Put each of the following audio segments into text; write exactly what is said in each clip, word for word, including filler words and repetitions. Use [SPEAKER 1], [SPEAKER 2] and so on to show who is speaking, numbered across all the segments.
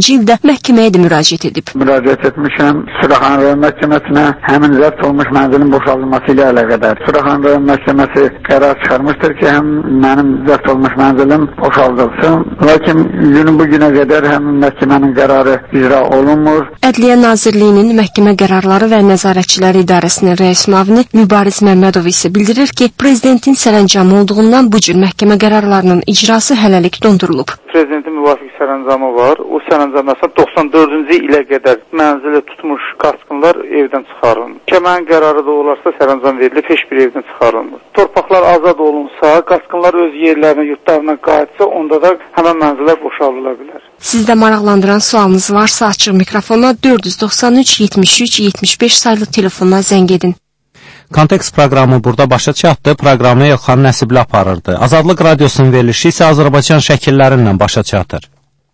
[SPEAKER 1] ikinci ildə məhkəməyə də müraciət edib.
[SPEAKER 2] Müraciət etmişəm Suraxanı rayon məhkəməsinə həmin zəbt olmuş mənzilin boşaldılması ilə əlaqədar. Suraxanı rayon məhkəməsi qərar çıxarmışdır ki, həm mənim zəbt olmuş mənzilim boşaldılsın. Lakin günün bu günə qədər həmin məhkəmənin qərarı icra olunmur.
[SPEAKER 1] Ədliyyə Nazirliyinin məhkəmə qərarları və nəzarətçiləri idarəsinin rəis müavini Mübariz Məmmədov isə bildirir ki, prezidentin sərəncamı olduğundan bu cür məhkəmə qərarlarının icrası hələlik dondurulub.
[SPEAKER 3] Prezidentin müvafiq sərəncamı var. O sərəncam məsələn doxsan dördüncü ilə qədər mənzili tutmuş qaçqınlar evdən çıxarılmır. Məhkəmənin qərarı da olarsa sərəncam verilib, heç bir evdən çıxarılmır. Torpaqlar azad olunsa, qaçqınlar öz yerlərinə, yurtlarına qayıtsa, onda da həmin mənzillər boşaldıla bilər.
[SPEAKER 1] Sizdə maraqlandıran sualınız varsa açıq mikrofona dörd yüz doxsan üç yetmiş üç yetmiş beş saylı telefona zəng edin.
[SPEAKER 4] Kontekst proqramı burada başa çatdı. Proqramı Elxan Nəsibli aparırdı. Azadlıq Radiosunun verilişi isə Azərbaycan şəkillərindən başa çatır.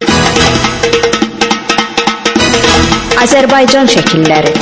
[SPEAKER 5] Azərbaycan şəkilləri.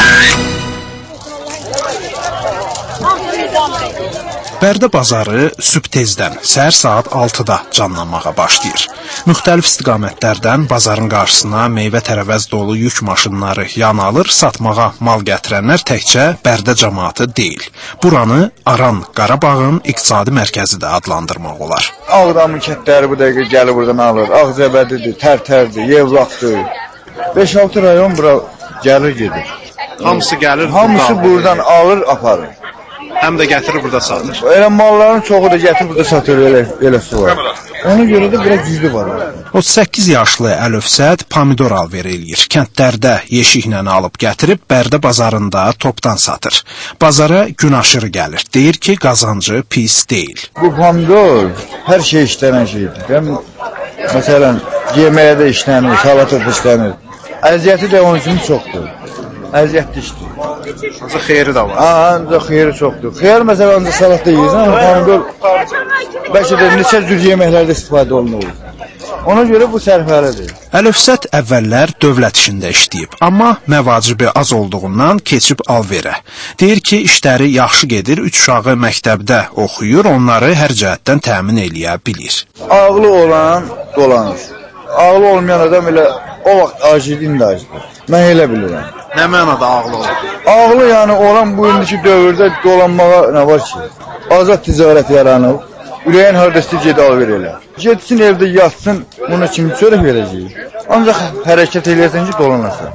[SPEAKER 6] Bərdə bazarı sübh tezdən, səhər saat altıda canlanmağa başlayır. Müxtəlif istiqamətlərdən bazarın qarşısına meyvə-tərəvəz dolu yük maşınları yan alır, satmağa mal gətirənlər təkcə Bərdə cəmaatı deyil. Buranı Aran, Qarabağın iqtisadi mərkəzi də adlandırmaq olar.
[SPEAKER 7] Ağdamın kətləri bu dəqiqə gəlir buradan alır. Ağzəbədidir, Tərtərdir, Yevlaqdır. beş altı rayon bura gəlir gedir.
[SPEAKER 6] Hamısı gəlir,
[SPEAKER 7] Hamısı buradan alır, aparır.
[SPEAKER 6] Həm də gətirir burada satır.
[SPEAKER 7] Elə malların çoxu da gətirib burada satır, elə, elə su var. Ona görə də biraz güclü var.
[SPEAKER 6] otuz səkkiz yaşlı Əlövsət pomidor alver eləyir. Kəndlərdə yeşiklə alıb gətirib Bərdə bazarında topdan satır. Bazara gün aşırı gəlir. Deyir ki, qazancı pis deyil.
[SPEAKER 7] Bu pomidor hər şey işlənən şeydir. Həm, məsələn, yeməyə də işlənir, salata da işlənir. Əziyyəti də onun üçün çoxdur. Əziyyətli işdir.
[SPEAKER 6] Ancaq xeyri də var.
[SPEAKER 7] Ha, ancaq xeyri çoxdur. Xeyir məsələn, ancaq salatda yeyirsən, amma pomidor bəlkə də neçə cür yeməklərdə istifadə olunur. Ona görə bu sərfəlidir.
[SPEAKER 6] Əlövsət əvvəllər dövlət işində işləyib, amma məvacibi az olduğundan keçib alverə. Deyir ki, işləri yaxşı gedir, üç uşağı məktəbdə oxuyur, onları hər cəhətdən təmin eləyə bilir.
[SPEAKER 7] Ağlı olan dolanır. Ağlı olmayan adam elə o vaxt acilin də acıdır. Mən elə bilirəm.
[SPEAKER 6] Nə mənada ağlı olur?
[SPEAKER 7] Ağlı yəni olan bu indiki dövrdə dolanmağa nə var ki? Azad ticarət yaranıb. Ürəyin hardasını gedi alver elə. Getsin evdə yatsın, buna kimi çörək verəcək. Ancaq hərəkət eləyəsən ki, dolanasın.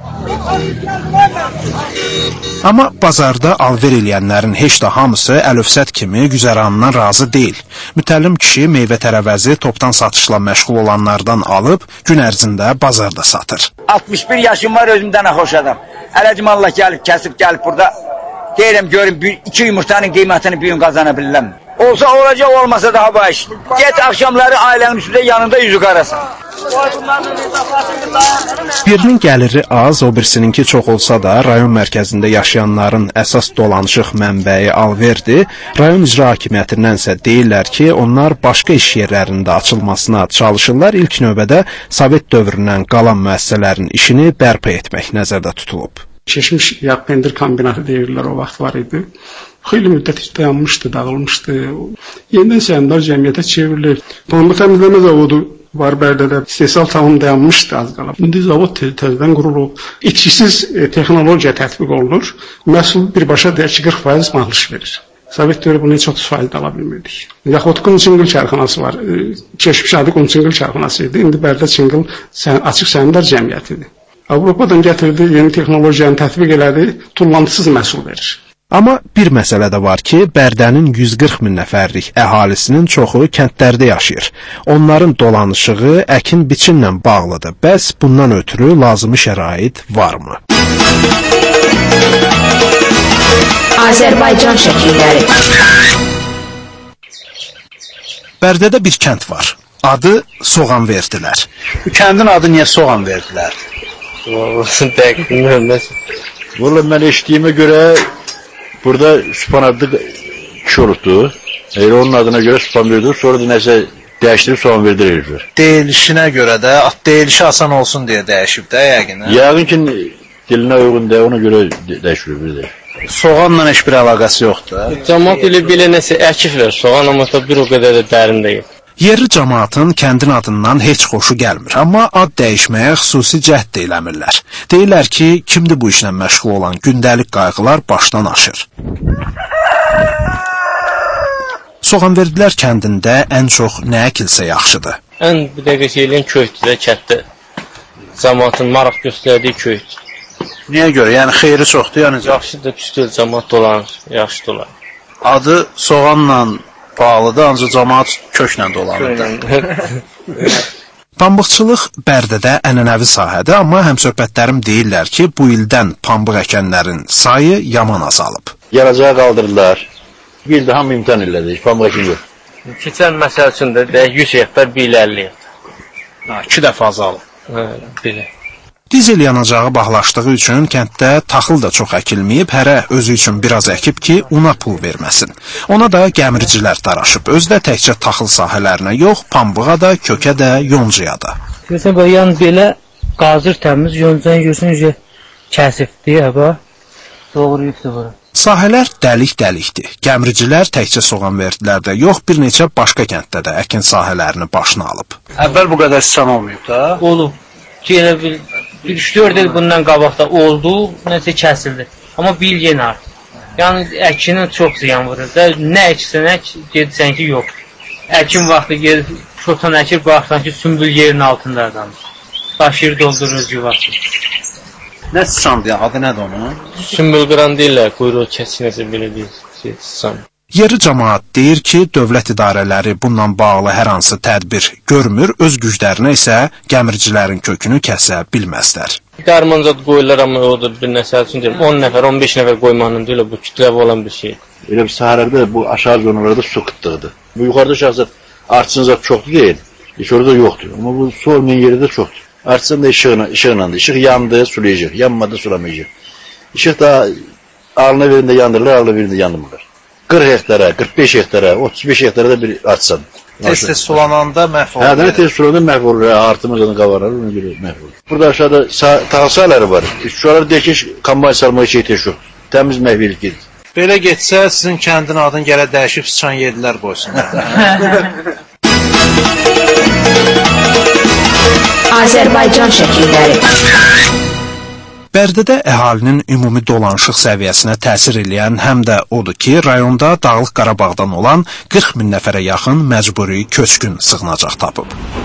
[SPEAKER 6] Amma bazarda alver eləyənlərin heç də hamısı Əlövsət kimi güzəranından razı deyil. Mütəllim kişi meyvə-tərəvəzi topdan satışla məşğul olanlardan alıb gün ərzində bazarda satır.
[SPEAKER 8] altmış bir yaşım var, özümdən xoş adam. Ələcim Allah gəlib, kəsib gəlib burada. Deyirəm, görün, bir, iki yumurtanın qiymətini bir gün qazana bilirəm. Olsa olacaq, olmasa daha baş. Get axşamları ailənin üstündə yanında yüzü qarasın.
[SPEAKER 6] Birinin gəliri az, o birisininki çox olsa da, rayon mərkəzində yaşayanların əsas dolanışıq mənbəyi alverdir. Rayon icra hakimiyyətindənsə deyirlər ki, onlar başqa iş yerlərində açılmasına çalışırlar. İlk növbədə Sovet dövründən qalan müəssisələrin işini bərpa etmək nəzərdə tutulub.
[SPEAKER 9] Keçmiş yağ pendir kombinatı deyirlər, o vaxt var idi. Xeyli müddət dayanmışdı, dağılmışdı. Yenidən səhmdar cəmiyyətə çevrilir. Pambıq təmizləmə zavodu var Bərdədə. İstehsal tamam dayanmışdı az qalıb. İndi zavod təzədən qurulub. İtkisiz e, texnologiya tətbiq olunur. Məhsul birbaşa deyək ki, qırx faiz malış verir. Sovet dövrü bunu heç otuz faiz ala bilmirdik. Yaxud Qunçingil çarxanası var. E, Keçmiş adı Qunçingil çarxanası idi. İndi Bərdə Çingil açıq səhmdar cəmiyyətidir. Avropadan gətirdi, yeni texnologiyanı tətbiq elədi, tullantısız məhsul verir.
[SPEAKER 6] Amma bir məsələ də var ki, Bərdənin yüz qırx min nəfərlik əhalisinin çoxu kəndlərdə yaşayır. Onların dolanışığı əkin biçimlə bağlıdır. Bəs bundan ötürü lazımi şərait varmı?
[SPEAKER 5] Azərbaycan şəkilləri.
[SPEAKER 6] Bərdədə bir kənd var. Adı Soğan verdilər.
[SPEAKER 10] Bu kəndin adı niyə Soğan verdilər? Valla mən eşitdiyimə görə burada Süpan adlı kişi olubdu. Elə onun adına görə Süpan verdir, sonra da nəsə dəyişdirib Soğan verdirir.
[SPEAKER 11] Deyilişinə görə də, deyilişi asan olsun deyə dəyişib də yəqin.
[SPEAKER 10] Yəqin ki, dilinə uyğun da, ona görə dəyişdir.
[SPEAKER 11] Soğanla heç bir əlaqəsi yoxdur.
[SPEAKER 12] Cəmat ilə belə nəsə əkiflər, soğan amma da bir o qədər də dərin deyil.
[SPEAKER 6] Yerli cəmaatın kəndin adından heç xoşu gəlmir, amma ad dəyişməyə xüsusi cəhd də eləmirlər. Deyirlər ki, kimdir bu işlə məşğul olan gündəlik qayğılar başdan aşır. Soğanverdilər kəndində ən çox nə əkilsə yaxşıdır?
[SPEAKER 5] Ən bu dəqiqə şeylən köydür də kətdə. Cəmaatın maraq göstərdiyi köydür.
[SPEAKER 11] Niyə görə? Yəni xeyri çoxdur, yəni
[SPEAKER 5] yaxşıdır, püstür, cəmaat dolanır, yaxşı dolanır.
[SPEAKER 11] Adı soğanla bağlıdır, ancaq cəmaat köklə dolanır.
[SPEAKER 6] Pambıqçılıq Bərdədə ənənəvi sahədir, amma həmsöhbətlərim deyirlər ki, bu ildən pambıq əkənlərin sayı yaman azalıb.
[SPEAKER 10] Yaracağı qaldırdılar. Bir ildə hamı imtihan elədik, pambıq əkin yox.
[SPEAKER 5] Keçən məsəl üçün də yüz hektar bir il əlli hektar.
[SPEAKER 11] İki dəfə azalıb.
[SPEAKER 5] Hə, belə.
[SPEAKER 6] Dizel yanacağı bağlaşdığı üçün kənddə taxıl da çox əkilməyib, hərə özü üçün biraz əkib ki, una pul verməsin. Ona da gəmiricilər daraşıb, özü də təkcə taxıl sahələrinə yox, pambığa da, kökə də, yoncuya da.
[SPEAKER 12] Görsən, bu yan belə qazır təmiz, yoncanı görsən, kəsibdir, həbə, doğruyubdur bura.
[SPEAKER 6] Sahələr dəlik-dəlikdir. Gəmiricilər təkcə Soğanverdilərdə yox, bir neçə başqa kənddə də əkin sahələrini başına alıb.
[SPEAKER 11] Əvvəl bu qədər sıçan olmayıb da?
[SPEAKER 12] Olub. Yenə bir üç dörd il bundan qabaqda oldu, nəsə kəsildi. Amma bir il yenə artıq. Yəni əkinin çox ziyan vurur da. Nə əksən ək, gedirsən ki, yox. Əkin vaxtı gedir, şotan əkir, baxsan ki, sümbül yerin altındadır. Daşıyır, doldurur yuvası.
[SPEAKER 11] Nə sıçandır, adı nədir onun?
[SPEAKER 5] Sümbül qıran deyirlər, quyruğu kəsinəsə belə deyir, sıçan.
[SPEAKER 6] Yerli cəmaat deyir ki, dövlət idarələri bundan bağlı hər hansı tədbir görmür, öz güclərinə isə gəmiricilərin kökünü kəsə bilməzlər.
[SPEAKER 5] Dərmanzad qoyurlar, amma o da bir nəsəl üçün deyirəm, on nəfər, on beş nəfər qoymanın deyirlər, bu kütləvi olan bir şey.
[SPEAKER 10] Elə bir sahələrdə bu aşağı zonalarda su qıtlıqdır. Bu yuxarıda şəxsən artçın zat çoxdur deyil, heç orada yoxdur, amma bu su olmayan yerdə çoxdur. Artçın da işıqla, işıqlandır, işıq yandı, sulayacaq, yanmadı, sulamayacaq. İşıq da alına birində yandırırlar, alına birində yandırmırlar. qırx hektara, qırx beş hektara, otuz beş hektara da bir artsan.
[SPEAKER 11] Tez-tez sulananda məhv olur.
[SPEAKER 10] Hə, də tez sulananda məhv olur, artımızdan qavarır, ona görə məhv olur. Burada aşağıda taxıl sahələri var. Şuraları deyək ki, kombayn salmağa şey ehtiyac yox. Təmiz məhvilik gedir.
[SPEAKER 11] Belə getsə, sizin kəndin adını gələ dəyişib sıçan yedilər qoysun.
[SPEAKER 13] Azərbaycan şəkilləri.
[SPEAKER 6] Bərdədə əhalinin ümumi dolanışıq səviyyəsinə təsir eləyən həm də odur ki, rayonda Dağlıq Qarabağdan olan qırx min nəfərə yaxın məcburi köçkün sığınacaq tapıb.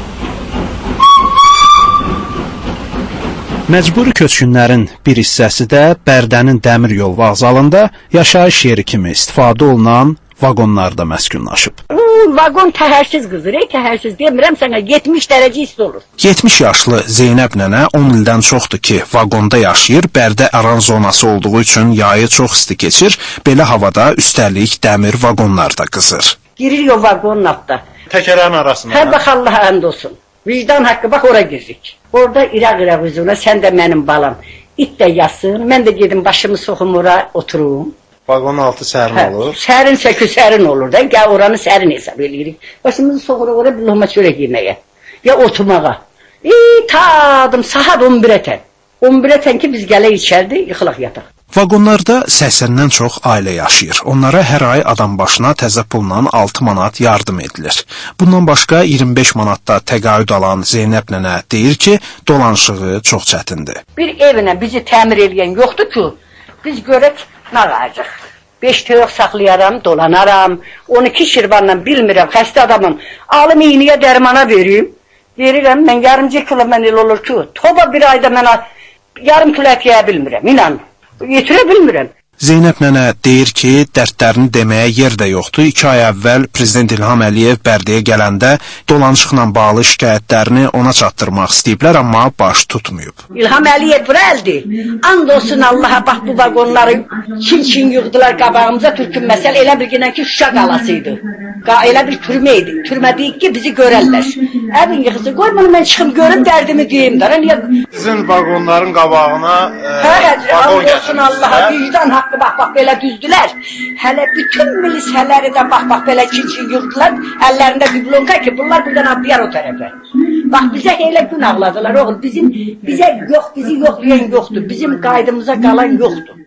[SPEAKER 6] Məcburi köçkünlərin bir hissəsi də Bərdənin dəmir yol vağzalında yaşayış yeri kimi istifadə olunan vaqonlarda məskunlaşıb.
[SPEAKER 13] Vaqon təhərsiz qızır, ey təhərsiz demirəm sənə, yetmiş dərəcə isti olur.
[SPEAKER 6] yetmiş yaşlı Zeynəb nənə on ildən çoxdur ki, vaqonda yaşayır, Bərdə aran zonası olduğu üçün yayı çox isti keçir, belə havada üstəlik dəmir vaqonlar da qızır.
[SPEAKER 13] Girir o vaqonun altda.
[SPEAKER 11] Təkərlərin arasında.
[SPEAKER 13] Hə, bax Allaha ənd olsun. Vicdan haqqı, bax ora giririk. Orada iraq-iraq üzünə, sən də mənim balam. İt də yasın, mən də gedim başımı soxum ora, oturum.
[SPEAKER 11] Vaqonun altı sərin hə, olur.
[SPEAKER 13] Sərin sökü sərin olur da. Gəl oranı sərin hesab eləyirik. Başımızı soxuruq oraya bir loğma çörək yeməyə. Ya oturmağa. İyi tadım saat on birə on birə ki biz gələ içərdi, yıxılaq yataq.
[SPEAKER 6] Vaqonlarda səksəndən çox ailə yaşayır. Onlara hər ay adam başına təzə pulla altı manat yardım edilir. Bundan başqa iyirmi beş manatda təqaüd alan Zeynəb nənə deyir ki, dolanışığı çox çətindir.
[SPEAKER 13] Bir evinə bizi təmir edən yoxdur ki, biz görək nə qalacaq. Beş toyuq saxlayaram, dolanaram. on iki şirvanla bilmirəm, xəstə adamım. Alım iğniyə dərmana vereyim. Verirəm, mən yarımcı kilo mən el olur ki, toba bir ayda mən yarım kilo ət yeyə bilmirəm, inan. Yetirə bilmirəm.
[SPEAKER 6] Zeynəb nənə deyir ki, dərdlərini deməyə yer də yoxdur. İki ay əvvəl Prezident İlham Əliyev Bərdəyə gələndə dolanışıqla bağlı şikayətlərini ona çatdırmaq istəyiblər, amma baş tutmayıb.
[SPEAKER 13] İlham Əliyev buraldı. And olsun Allaha, bax bu vaqonları çin-çin yığdılar qabağımıza, türkün məsəl elə bir günən ki, Şuşa qalasıydı. Elə bir türmə idi. Türmə deyik ki, bizi görərlər. Əbin yığısı, qoy bunu mən çıxım, görüm dərdimi deyim də.
[SPEAKER 11] Sizin vaqonların qabağına
[SPEAKER 13] e, vaqon gətirsiniz. Allaha, vicdan haqqı, bax, bax, belə düzdülər. Hələ bütün milisələri də, bax, bax, belə çin-çin yığdılar. Əllərində diplomka ki, bunlar birdən atlayar o tərəfə. Bax, bizə elə gün ağladılar, oğul. Bizim, bizə yox, bizi yoxlayan yoxdur. Bizim qaydımıza qalan yoxdur.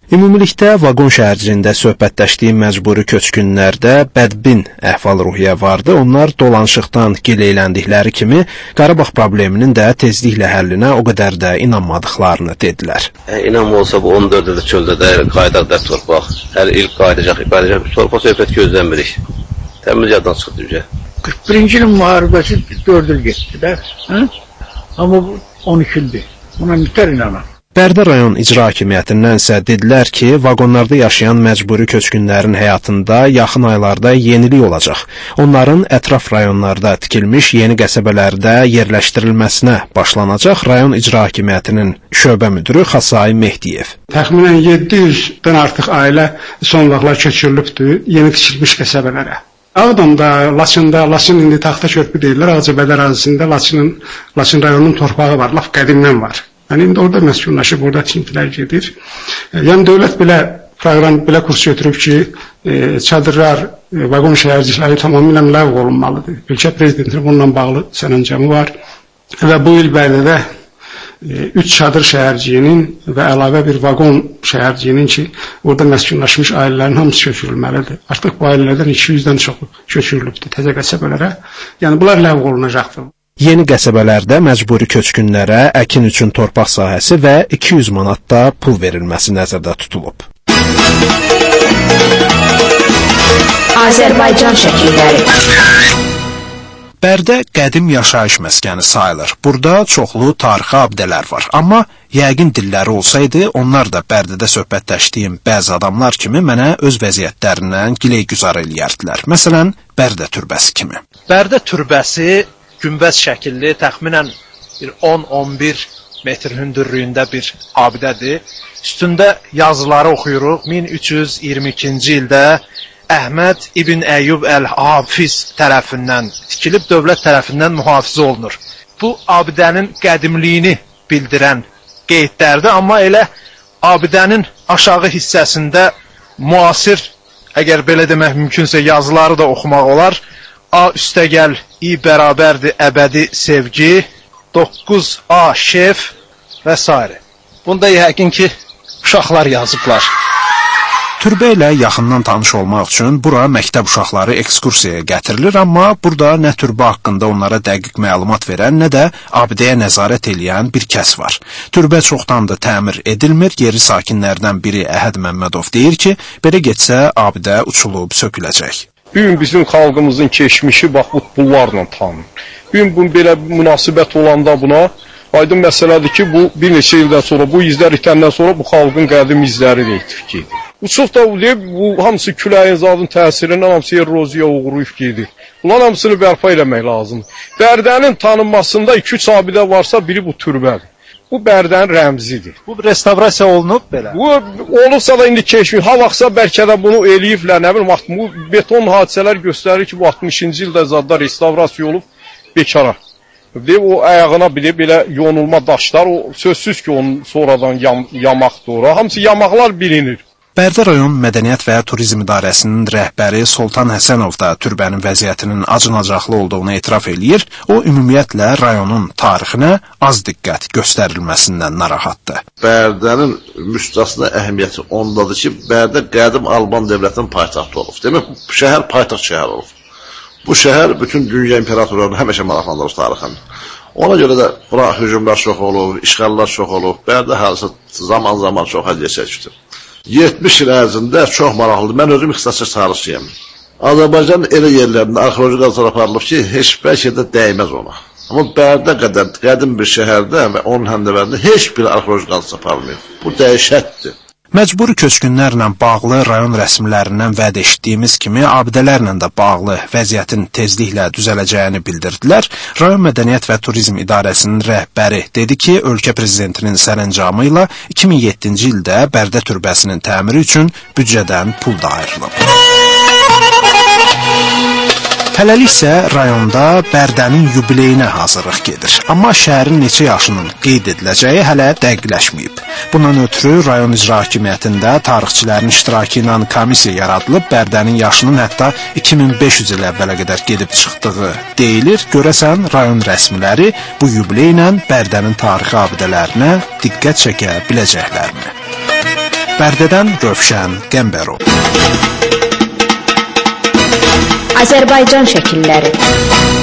[SPEAKER 6] Ümumilikdə vaqon şəhərciyində söhbətləşdiyim məcburi köçkünlərdə bədbin əhval-ruhiyyə vardı. Onlar dolanışıqdan gileyləndikləri kimi Qarabağ probleminin də tezliklə həllinə o qədər də inanmadıqlarını dedilər.
[SPEAKER 14] E, İnanma olsa bu on dörd ildə çöldə də qayıdaq da torpaq. Hər il qayıdacaq, qayıdacaq. Torpaq söhbət gözləmirik. Təmiz yaddan çıxdı üzə.
[SPEAKER 15] qırx birinci ilin müharibəsi dörd il getdi də. Hə? Amma bu on iki ildir. Buna mütər inanam.
[SPEAKER 6] Bərdə rayon icra hakimiyyətindən isə dedilər ki, vaqonlarda yaşayan məcburi köçkünlərin həyatında yaxın aylarda yenilik olacaq. Onların ətraf rayonlarda tikilmiş yeni qəsəbələrdə yerləşdirilməsinə başlanacaq. Rayon icra hakimiyyətinin şöbə müdürü Xasay Mehdiyev.
[SPEAKER 9] Təxminən yeddi yüzdən artıq ailə son vaxtlar köçürülübdür yeni tikilmiş qəsəbələrə. Ağdamda, Laçında, Laçın indi taxta körpü deyirlər, Ağcabədi ərazisində Laçının, Laçın rayonunun torpağı var, laf qədimdən var. Yəni indi orada məskunlaşıb, orada tikintilər gedir. Yəni dövlət belə proqram, belə kurs götürüb ki, e, çadırlar, e, vaqon şəhərcikləri tamamilə ləğv olunmalıdır. Ölkə prezidentinin bununla bağlı sərəncamı var və bu il Bərdədə e, üç çadır şəhərciyinin və əlavə bir vaqon şəhərciyinin ki, orada məskunlaşmış ailələrin hamısı köçürülməlidir. Artıq bu ailələrdən iki yüzdən çoxu köçürülübdür təzə qəsəbələrə. Yəni bunlar ləğv olunacaqdır.
[SPEAKER 6] Yeni qəsəbələrdə məcburi köçkünlərə əkin üçün torpaq sahəsi və iki yüz manat da pul verilməsi nəzərdə tutulub.
[SPEAKER 16] Azərbaycan şəkilləri.
[SPEAKER 6] Bərdə qədim yaşayış məskəni sayılır. Burada çoxlu tarixi abidələr var. Amma yəqin dilləri olsaydı, onlar da Bərdədə söhbətləşdiyim bəzi adamlar kimi mənə öz vəziyyətlərindən gileygüzar eləyərdilər. Məsələn, Bərdə türbəsi kimi.
[SPEAKER 11] Bərdə türbəsi günbəz şəkilli, təxminən on on bir metr hündürlüyündə bir abidədir. Üstündə yazıları oxuyuruq. min üç yüz iyirmi ikinci ildə Əhməd İbn Əyyub Əl-Hafiz tərəfindən tikilib, dövlət tərəfindən mühafizə olunur. Bu abidənin qədimliyini bildirən qeydlərdir, amma elə abidənin aşağı hissəsində müasir, əgər belə demək mümkünsə, yazıları da oxumaq olar. A üstəgəl İ bərabərdir əbədi sevgi, doqquz A şef və s. Bunda yəqin ki, uşaqlar yazıblar.
[SPEAKER 6] Türbə ilə yaxından tanış olmaq üçün bura məktəb uşaqları ekskursiyaya gətirilir, amma burada nə türbə haqqında onlara dəqiq məlumat verən, nə də abidəyə nəzarət eləyən bir kəs var. Türbə çoxdandır təmir edilmir, yeri sakinlərdən biri Əhəd Məmmədov deyir ki, belə getsə abidə uçulub söküləcək.
[SPEAKER 17] Bugün bizim xalqımızın keçmişi bax bu pullarla tanınır. Bugün bu belə münasibət olanda buna aydın məsələdir ki, bu bir neçə ildən sonra, bu izlər itəndən sonra bu xalqın qədim izləri də itib gedir. Uçub da bu hamısı küləyin zadın təsirindən hamısı eroziya uğrayıb gedir. Bunların hamısını bərpa eləmək lazımdır. Bərdənin tanınmasında iki üç abidə varsa biri bu türbədir. Bu Bərdənin rəmzidir.
[SPEAKER 11] Bu restavrasiya olunub belə?
[SPEAKER 17] Bu olubsa da indi keçmiş. Ha vaxtsa bəlkə də bunu eləyiblər, nə bilim, bu beton hadisələr göstərir ki, bu altmışıncı ildə zadda restavrasiya olub bekara. O ayağına bile belə yonulma daşlar, o sözsüz ki, onun sonradan yam, yamaqdır ora. Hamısı yamaqlar bilinir.
[SPEAKER 6] Bərdə rayon Mədəniyyət və Turizm İdarəsinin rəhbəri Soltan Həsənov da türbənin vəziyyətinin acınacaqlı olduğunu etiraf eləyir. O, ümumiyyətlə rayonun tarixinə az diqqət göstərilməsindən narahatdır.
[SPEAKER 10] Bərdənin müstəsna əhəmiyyəti ondadır ki, Bərdə qədim Alban dövlətinin paytaxtı olub. Demək, bu şəhər paytaxt şəhər olub. Bu şəhər bütün dünya imperatorlarını həmişə maraqlandırır tarixini. Ona görə də bura hücumlar çox olub, işğallar çox olub. Bərdə halisi zaman-zaman çox əziyyət çəkmişdir. yetmiş il ərzində çox maraqlıdır. Mən özüm ixtisasçı tarixçiyəm. Azərbaycan elə yerlərində arxeoloji qazılar aparılıb ki, heç bəlkə də dəyməz ona. Amma Bərdə qədər qədim bir şəhərdə və onun həndəvərində heç bir arxeoloji qazı aparılmıyor. Bu dəhşətdir.
[SPEAKER 6] Məcburi köçkünlərlə bağlı rayon rəsmilərindən vəd etdiyimiz kimi abidələrlə də bağlı vəziyyətin tezliklə düzələcəyini bildirdilər. Rayon Mədəniyyət və Turizm İdarəsinin rəhbəri dedi ki, ölkə prezidentinin sərəncamı ilə iki min yeddinci ildə Bərdə türbəsinin təmiri üçün büdcədən pul da ayrılıb. Hələlik isə rayonda Bərdənin yubileyinə hazırlıq gedir. Amma şəhərin neçə yaşının qeyd ediləcəyi hələ dəqiqləşməyib. Bundan ötürü rayon icra hakimiyyətində tarixçilərin iştirakı ilə komissiya yaradılıb, Bərdənin yaşının hətta iki min beş yüz il əvvələ qədər gedib çıxdığı deyilir. Görəsən, rayon rəsmiləri bu yubiley ilə Bərdənin tarixi abidələrinə diqqət çəkə biləcəklərmi? Bərdədən Rövşən Qəmbərov.
[SPEAKER 16] Azərbaycan şəkilləri.